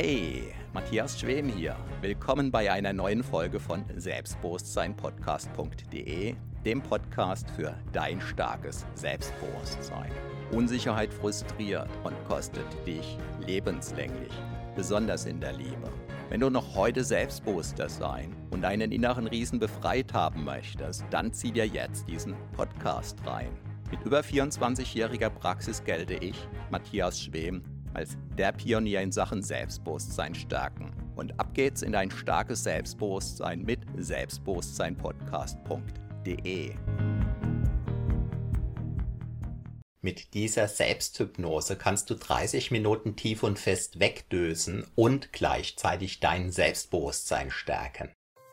Hey, Matthias Schwem hier. Willkommen bei einer neuen Folge von Selbstbewusstseinpodcast.de, dem Podcast für dein starkes Selbstbewusstsein. Unsicherheit frustriert und kostet dich lebenslänglich, besonders in der Liebe. Wenn du noch heute selbstbewusster sein und einen inneren Riesen befreit haben möchtest, dann zieh dir jetzt diesen Podcast rein. Mit über 24-jähriger Praxis gelte ich, Matthias Schwem, als der Pionier in Sachen Selbstbewusstsein stärken. Und ab geht's in dein starkes Selbstbewusstsein mit selbstbewusstseinpodcast.de. Mit dieser Selbsthypnose kannst du 30 Minuten tief und fest wegdösen und gleichzeitig dein Selbstbewusstsein stärken.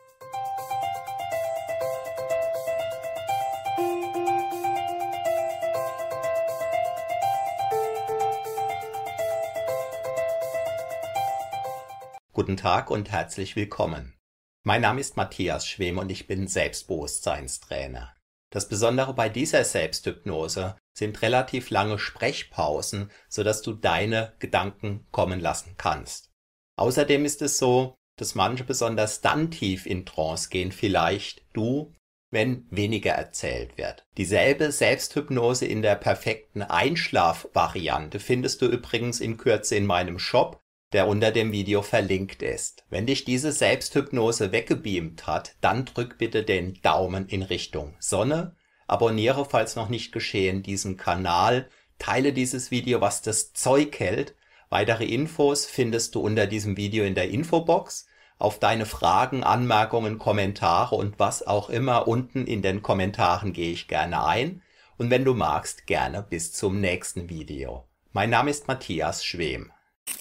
Guten Tag und herzlich willkommen. Mein Name ist Matthias Schwem und ich bin Selbstbewusstseinstrainer. Das Besondere bei dieser Selbsthypnose sind relativ lange Sprechpausen, sodass du deine Gedanken kommen lassen kannst. Außerdem ist es so, dass manche besonders dann tief in Trance gehen, vielleicht du, wenn weniger erzählt wird. Dieselbe Selbsthypnose in der perfekten Einschlafvariante findest du übrigens in Kürze in meinem Shop, der unter dem Video verlinkt ist. Wenn dich diese Selbsthypnose weggebeamt hat, dann drück bitte den Daumen in Richtung Sonne, abonniere, falls noch nicht geschehen, diesen Kanal, teile dieses Video, was das Zeug hält. Weitere Infos findest du unter diesem Video in der Infobox. Auf deine Fragen, Anmerkungen, Kommentare und was auch immer unten in den Kommentaren gehe ich gerne ein. Und wenn du magst, gerne bis zum nächsten Video. Mein Name ist Matthias Schwem.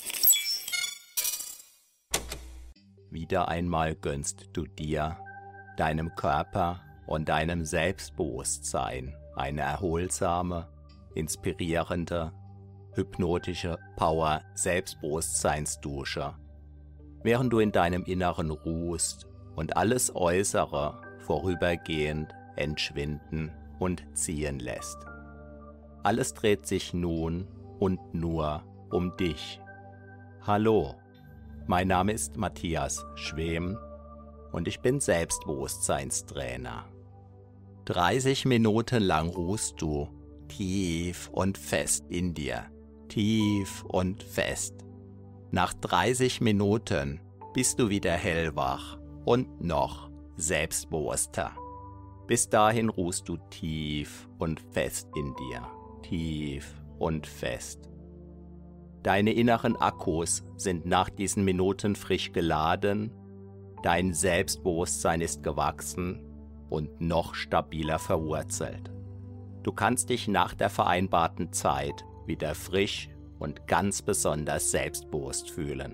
Wieder einmal gönnst du dir, deinem Körper und deinem Selbstbewusstsein eine erholsame, inspirierende, hypnotische Power-Selbstbewusstseinsdusche, während du in deinem Inneren ruhst und alles Äußere vorübergehend entschwinden und ziehen lässt. Alles dreht sich nun und nur um dich. Hallo. Mein Name ist Matthias Schwem und ich bin Selbstbewusstseinstrainer. 30 Minuten lang ruhst du tief und fest in dir, tief und fest. Nach 30 Minuten bist du wieder hellwach und noch selbstbewusster. Bis dahin ruhst du tief und fest in dir, tief und fest. Deine inneren Akkus sind nach diesen Minuten frisch geladen, dein Selbstbewusstsein ist gewachsen und noch stabiler verwurzelt. Du kannst dich nach der vereinbarten Zeit wieder frisch und ganz besonders selbstbewusst fühlen.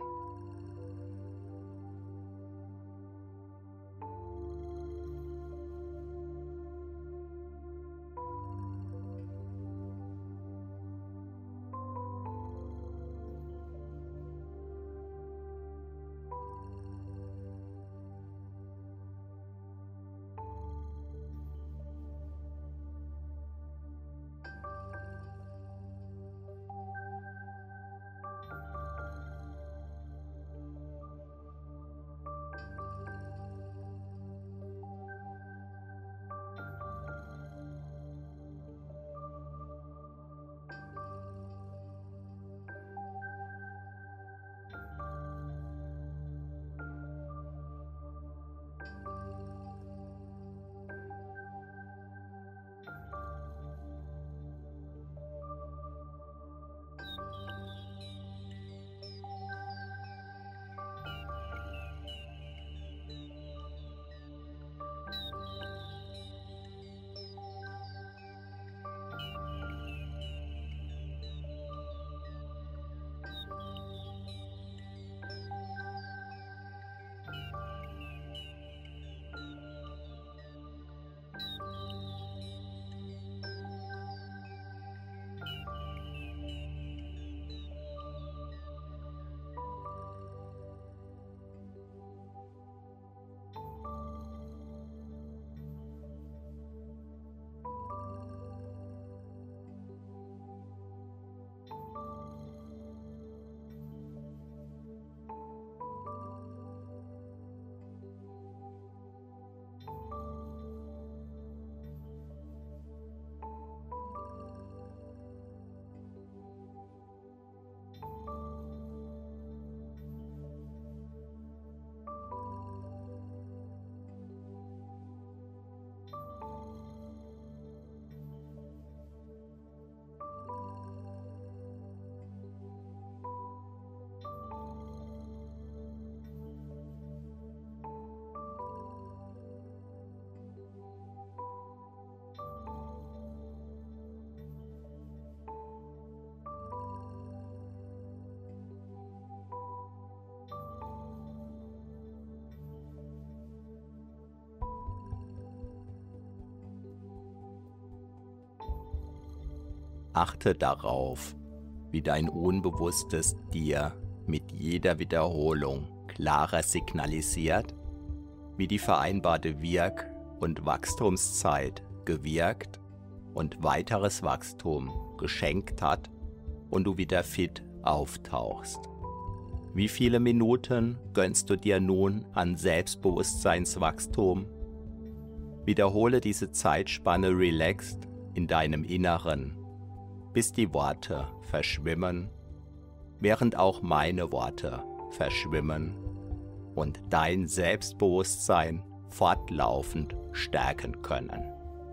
Achte darauf, wie dein Unbewusstes dir mit jeder Wiederholung klarer signalisiert, wie die vereinbarte Wirk- und Wachstumszeit gewirkt und weiteres Wachstum geschenkt hat und du wieder fit auftauchst. Wie viele Minuten gönnst du dir nun an Selbstbewusstseinswachstum? Wiederhole diese Zeitspanne relaxed in deinem Inneren, bis die Worte verschwimmen, während auch meine Worte verschwimmen und dein Selbstbewusstsein fortlaufend stärken können.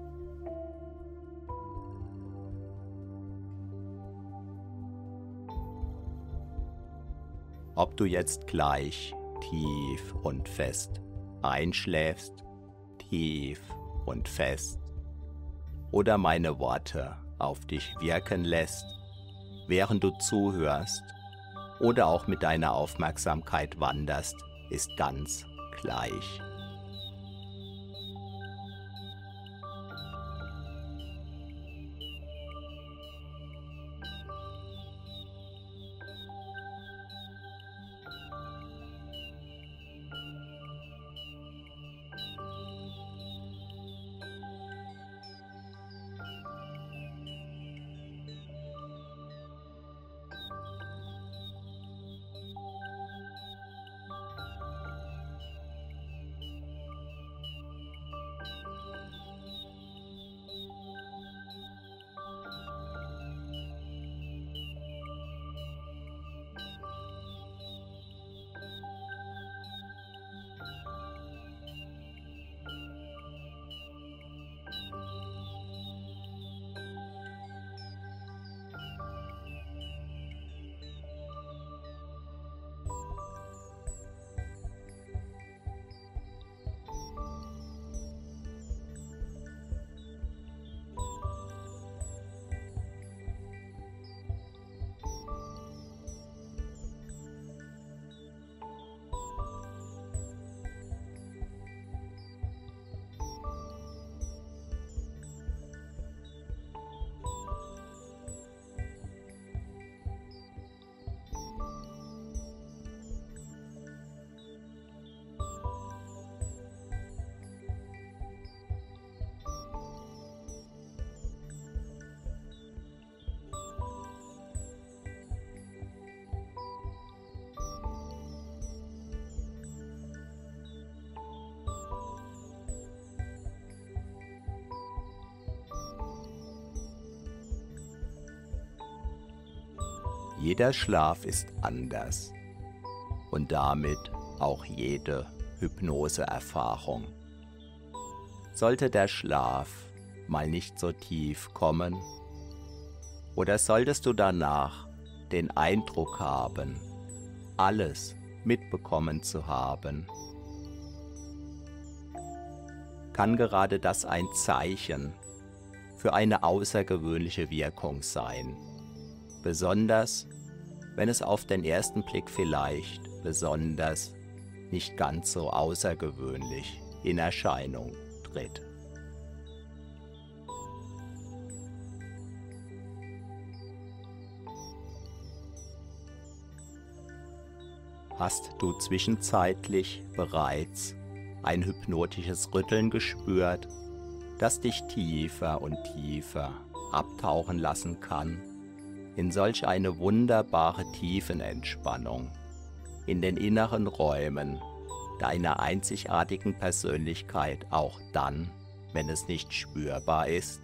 Ob du jetzt gleich tief und fest einschläfst, tief und fest, oder meine Worte auf dich wirken lässt, während du zuhörst oder auch mit deiner Aufmerksamkeit wanderst, ist ganz gleich. Jeder Schlaf ist anders und damit auch jede Hypnoseerfahrung. Sollte der Schlaf mal nicht so tief kommen, oder solltest du danach den Eindruck haben, alles mitbekommen zu haben, kann gerade das ein Zeichen für eine außergewöhnliche Wirkung sein, besonders wenn es auf den ersten Blick vielleicht besonders nicht ganz so außergewöhnlich in Erscheinung tritt. Hast du zwischenzeitlich bereits ein hypnotisches Rütteln gespürt, das dich tiefer und tiefer abtauchen lassen kann in solch eine wunderbare Tiefenentspannung, in den inneren Räumen deiner einzigartigen Persönlichkeit, auch dann, wenn es nicht spürbar ist?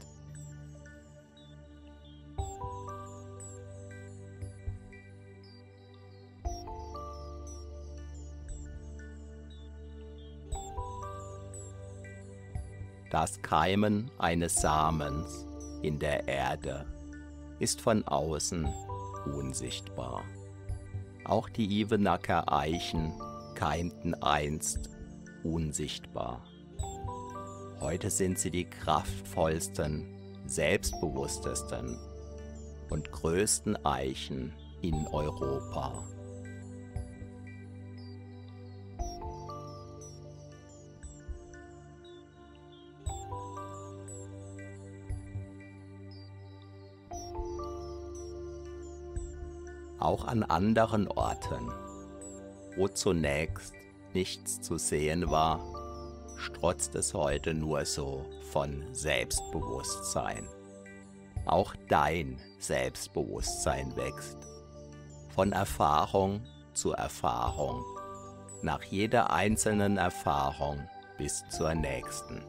Das Keimen eines Samens in der Erde ist von außen unsichtbar. Auch die Ivenacker Eichen keimten einst unsichtbar. Heute sind sie die kraftvollsten, selbstbewusstesten und größten Eichen in Europa. Auch an anderen Orten, wo zunächst nichts zu sehen war, strotzt es heute nur so von Selbstbewusstsein. Auch dein Selbstbewusstsein wächst, von Erfahrung zu Erfahrung, nach jeder einzelnen Erfahrung bis zur nächsten.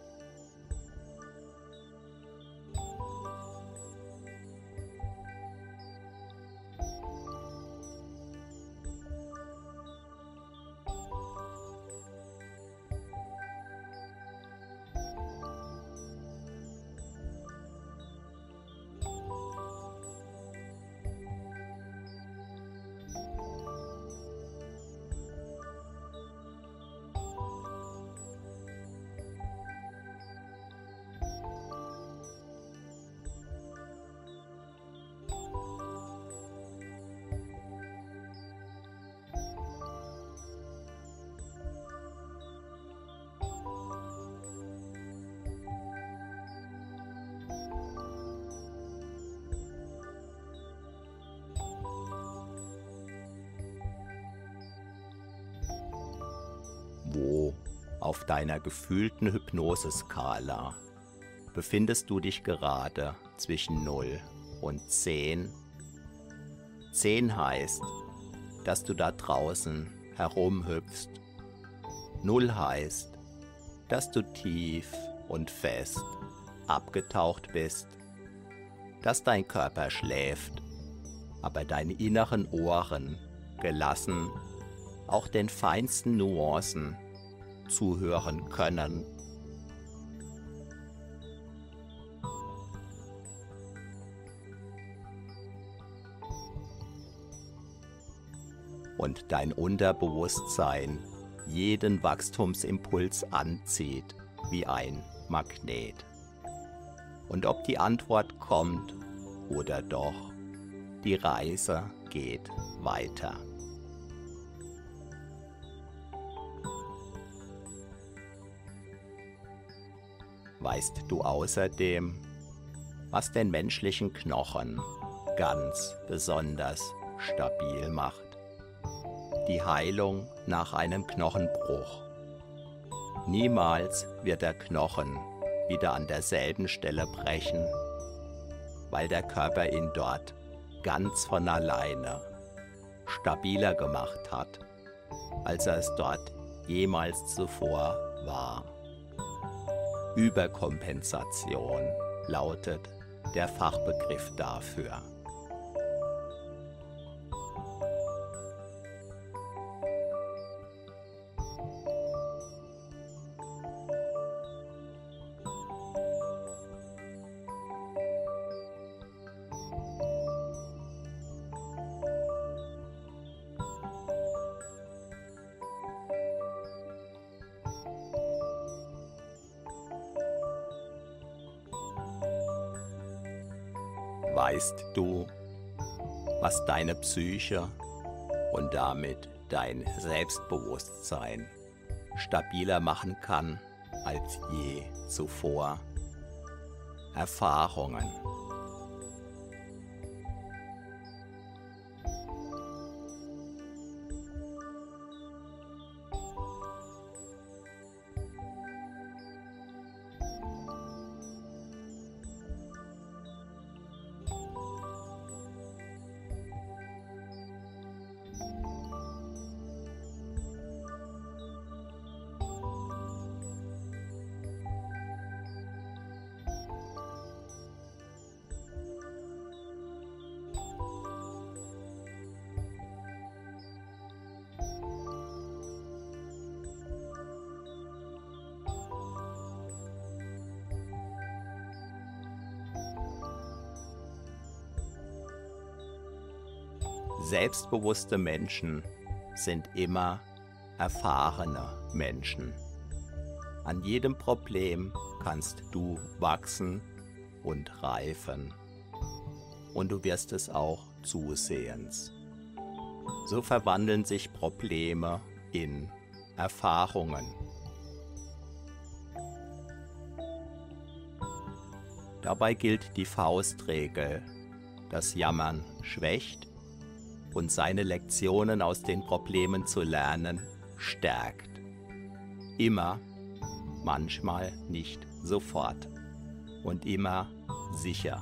Wo auf deiner gefühlten Hypnoseskala befindest du dich gerade zwischen 0 und 10? 10 heißt, dass du da draußen herumhüpfst. 0 heißt, dass du tief und fest abgetaucht bist, dass dein Körper schläft, aber deine inneren Ohren gelassen auch den feinsten Nuancen zuhören können. Und dein Unterbewusstsein jeden Wachstumsimpuls anzieht wie ein Magnet. Und ob die Antwort kommt oder doch, die Reise geht weiter. Weißt du außerdem, was den menschlichen Knochen ganz besonders stabil macht? Die Heilung nach einem Knochenbruch. Niemals wird der Knochen wieder an derselben Stelle brechen, weil der Körper ihn dort ganz von alleine stabiler gemacht hat, als er es dort jemals zuvor war. Überkompensation lautet der Fachbegriff dafür. Weißt du, was deine Psyche und damit dein Selbstbewusstsein stabiler machen kann als je zuvor? Erfahrungen. Selbstbewusste Menschen sind immer erfahrene Menschen. An jedem Problem kannst du wachsen und reifen. Und du wirst es auch zusehends. So verwandeln sich Probleme in Erfahrungen. Dabei gilt die Faustregel: Das Jammern schwächt, und seine Lektionen aus den Problemen zu lernen, stärkt. Immer, manchmal nicht sofort und immer sicher.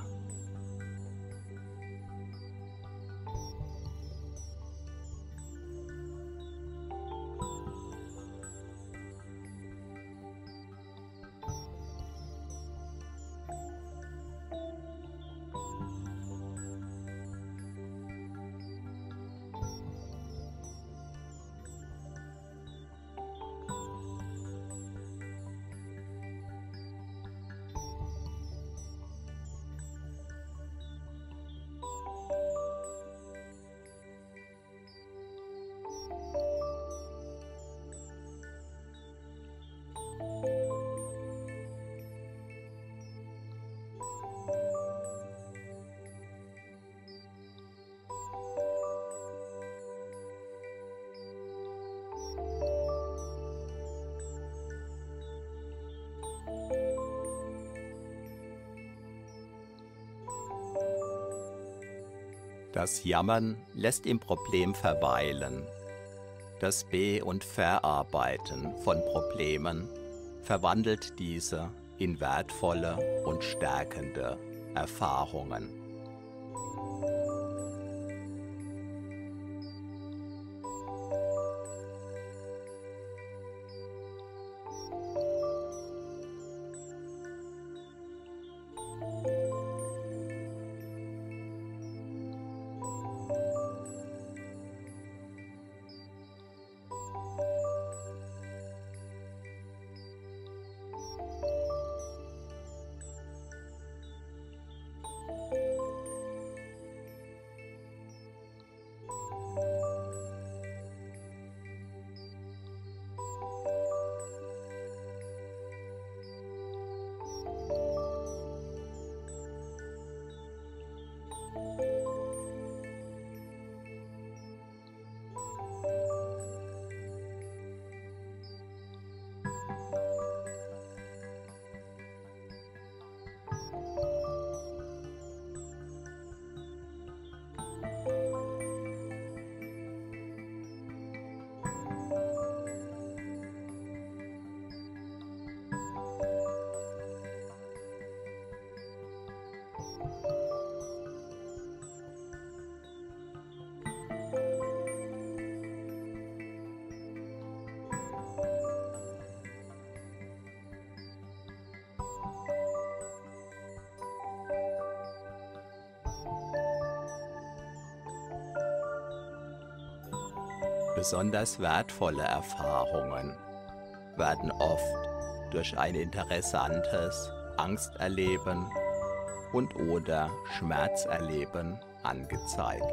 Das Jammern lässt im Problem verweilen. Das Be- und Verarbeiten von Problemen verwandelt diese in wertvolle und stärkende Erfahrungen. Besonders wertvolle Erfahrungen werden oft durch ein interessantes Angsterleben und/oder Schmerzerleben angezeigt.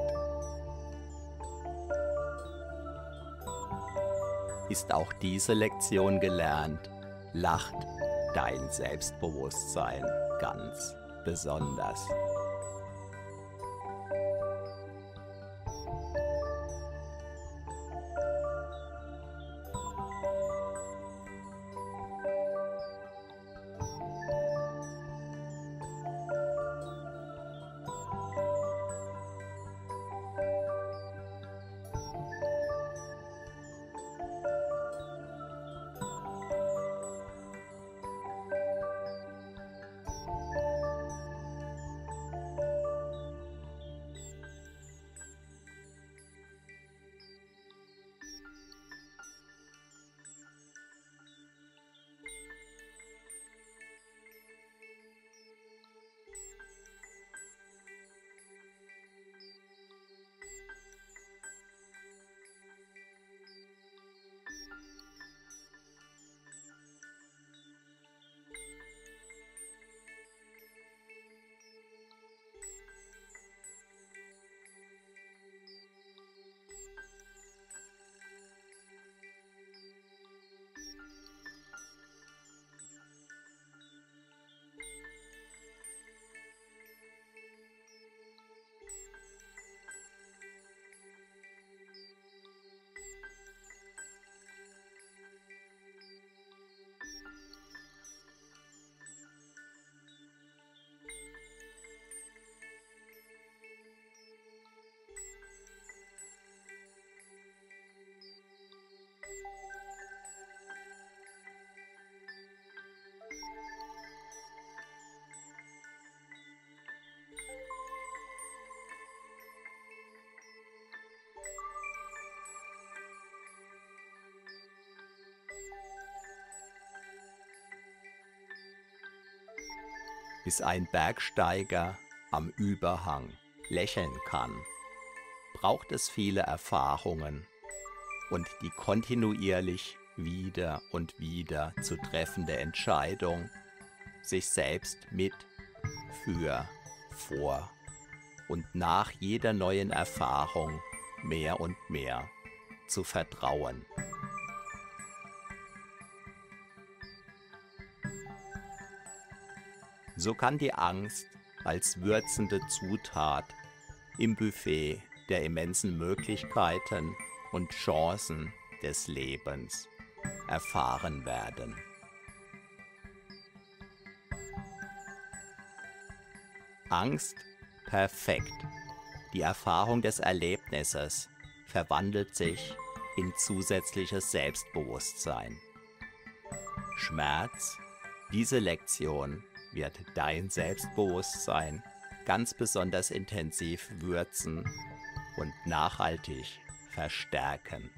Ist auch diese Lektion gelernt, lacht dein Selbstbewusstsein ganz besonders. Bis ein Bergsteiger am Überhang lächeln kann, braucht es viele Erfahrungen und die kontinuierlich wieder und wieder zu treffende Entscheidung, sich selbst mit, für, vor und nach jeder neuen Erfahrung mehr und mehr zu vertrauen. So kann die Angst als würzende Zutat im Buffet der immensen Möglichkeiten und Chancen des Lebens erfahren werden. Angst perfekt. Die Erfahrung des Erlebnisses verwandelt sich in zusätzliches Selbstbewusstsein. Schmerz, diese Lektion wird dein Selbstbewusstsein ganz besonders intensiv würzen und nachhaltig verstärken.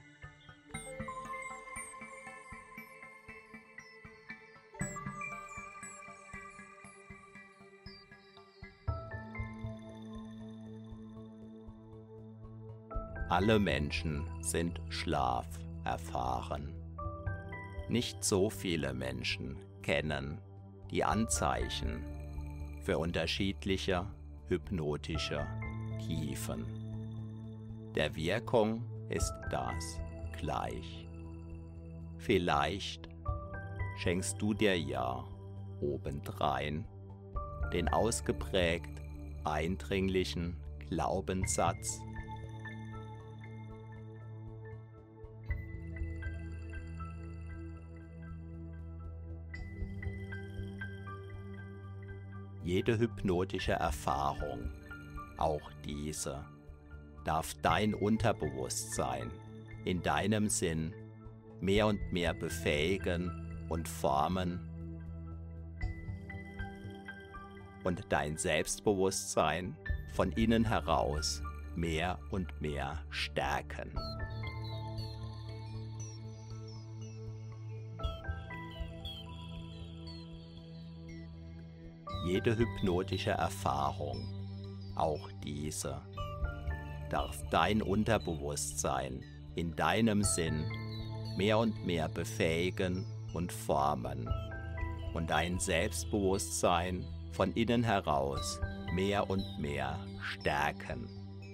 Alle Menschen sind schlaferfahren. Nicht so viele Menschen kennen die Anzeichen für unterschiedliche hypnotische Tiefen. Der Wirkung ist das gleich. Vielleicht schenkst du dir ja obendrein den ausgeprägt eindringlichen Glaubenssatz: Jede hypnotische Erfahrung, auch diese, darf dein Unterbewusstsein in deinem Sinn mehr und mehr befähigen und formen und dein Selbstbewusstsein von innen heraus mehr und mehr stärken. Jede hypnotische Erfahrung, auch diese, darf dein Unterbewusstsein in deinem Sinn mehr und mehr befähigen und formen und dein Selbstbewusstsein von innen heraus mehr und mehr stärken.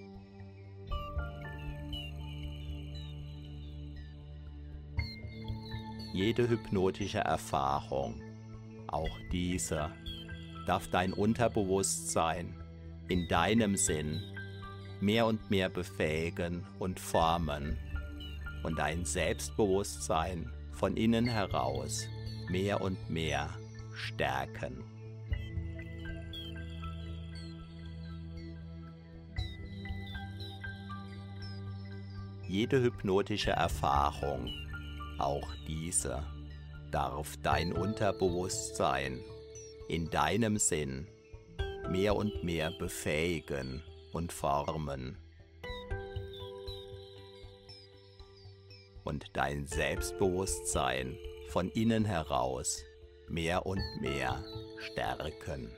Jede hypnotische Erfahrung, auch diese, darf dein Unterbewusstsein in deinem Sinn mehr und mehr befähigen und formen und dein Selbstbewusstsein von innen heraus mehr und mehr stärken. Jede hypnotische Erfahrung, auch diese, darf dein Unterbewusstsein in deinem Sinn mehr und mehr befähigen und formen und dein Selbstbewusstsein von innen heraus mehr und mehr stärken.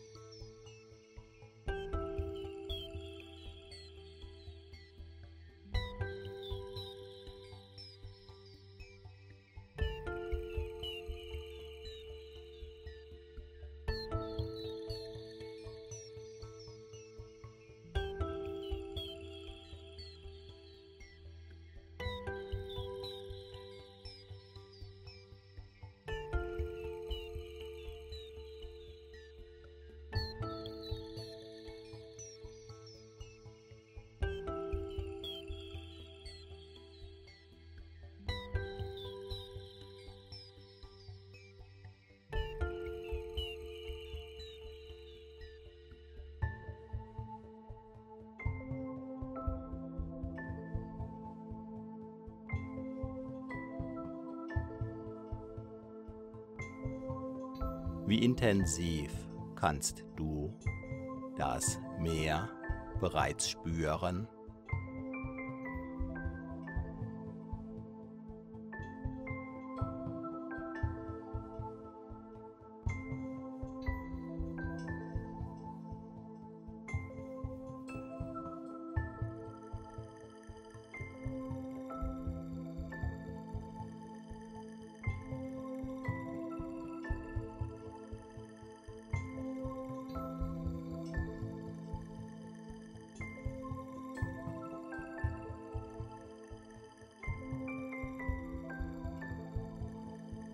Wie intensiv kannst du das Meer bereits spüren?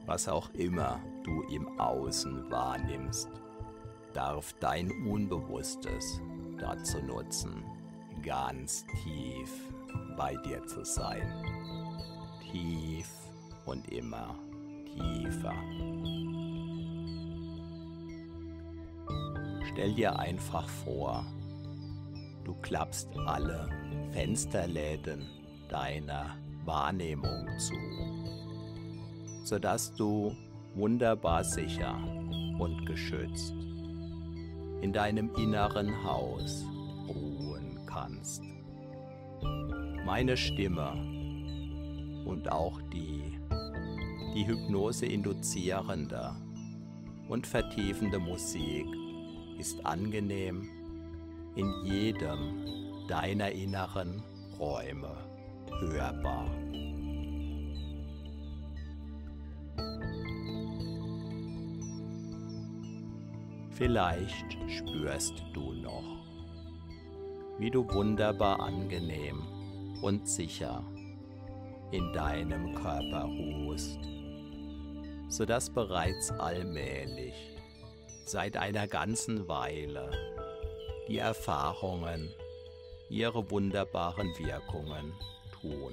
Was auch immer du im Außen wahrnimmst, darf dein Unbewusstes dazu nutzen, ganz tief bei dir zu sein. Tief und immer tiefer. Stell dir einfach vor, du klappst alle Fensterläden deiner Wahrnehmung zu, sodass du wunderbar sicher und geschützt in deinem inneren Haus ruhen kannst. Meine Stimme und auch die Hypnose induzierende und vertiefende Musik ist angenehm in jedem deiner inneren Räume hörbar. Vielleicht spürst du noch, wie du wunderbar angenehm und sicher in deinem Körper ruhst, sodass bereits allmählich seit einer ganzen Weile die Erfahrungen ihre wunderbaren Wirkungen tun.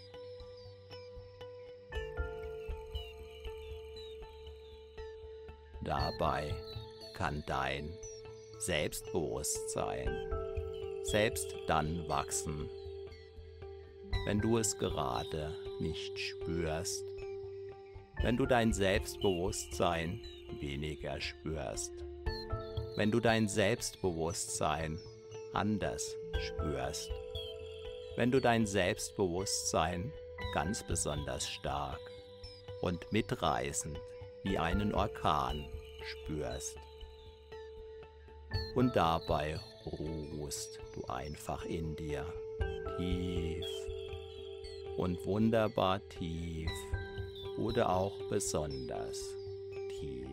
Dabei kann dein Selbstbewusstsein selbst dann wachsen, wenn du es gerade nicht spürst, wenn du dein Selbstbewusstsein weniger spürst, wenn du dein Selbstbewusstsein anders spürst, wenn du dein Selbstbewusstsein ganz besonders stark und mitreißend wie einen Orkan spürst. Und dabei ruhst du einfach in dir tief und wunderbar tief oder auch besonders tief.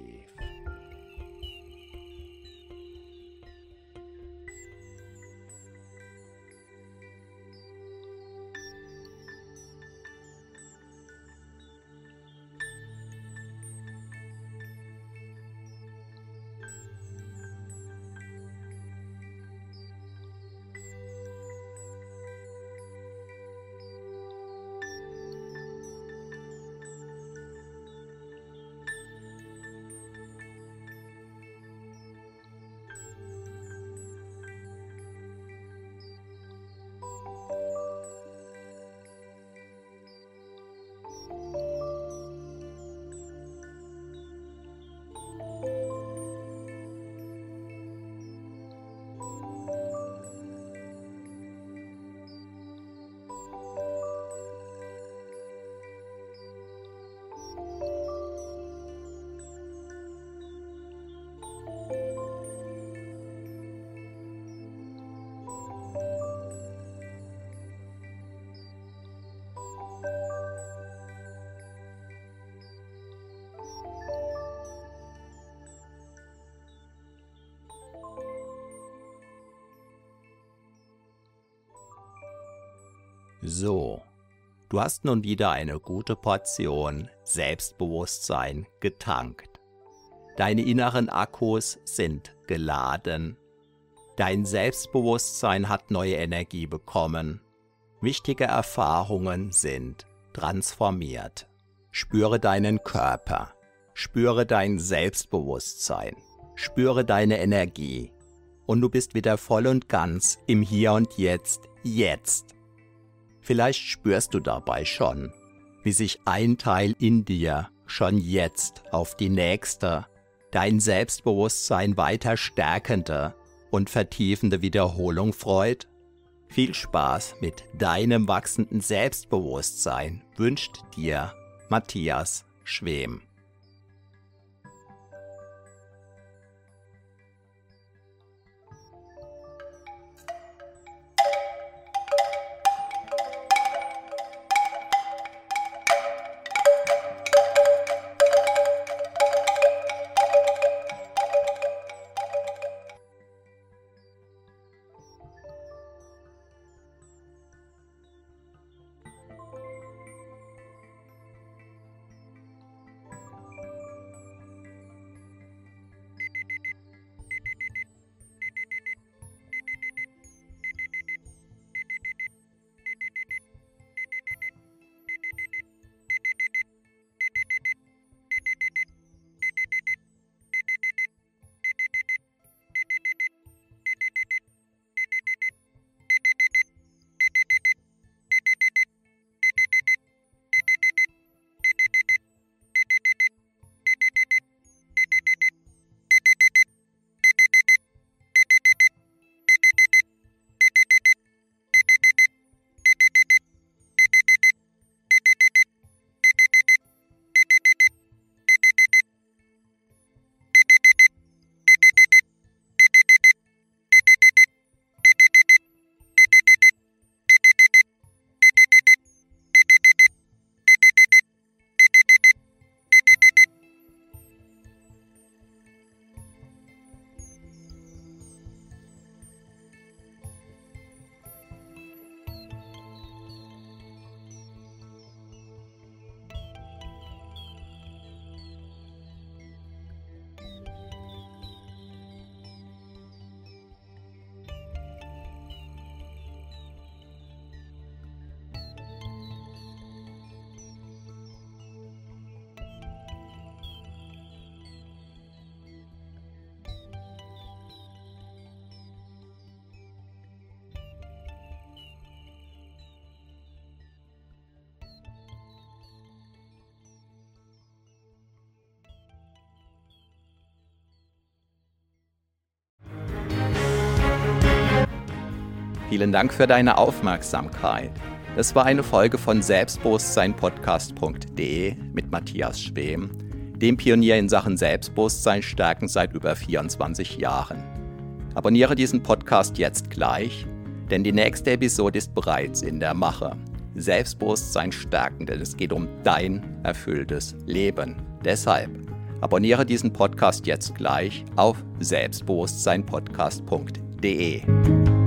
So, du hast nun wieder eine gute Portion Selbstbewusstsein getankt. Deine inneren Akkus sind geladen. Dein Selbstbewusstsein hat neue Energie bekommen. Wichtige Erfahrungen sind transformiert. Spüre deinen Körper. Spüre dein Selbstbewusstsein. Spüre deine Energie. Und du bist wieder voll und ganz im Hier und Jetzt, jetzt. Vielleicht spürst du dabei schon, wie sich ein Teil in dir schon jetzt auf die nächste, dein Selbstbewusstsein weiter stärkende und vertiefende Wiederholung freut. Viel Spaß mit deinem wachsenden Selbstbewusstsein wünscht dir Matthias Schwem. Vielen Dank für deine Aufmerksamkeit. Das war eine Folge von Selbstbewusstseinpodcast.de mit Matthias Schwem, dem Pionier in Sachen Selbstbewusstsein stärken seit über 24 Jahren. Abonniere diesen Podcast jetzt gleich, denn die nächste Episode ist bereits in der Mache. Selbstbewusstsein stärken, denn es geht um dein erfülltes Leben. Deshalb abonniere diesen Podcast jetzt gleich auf selbstbewusstseinpodcast.de.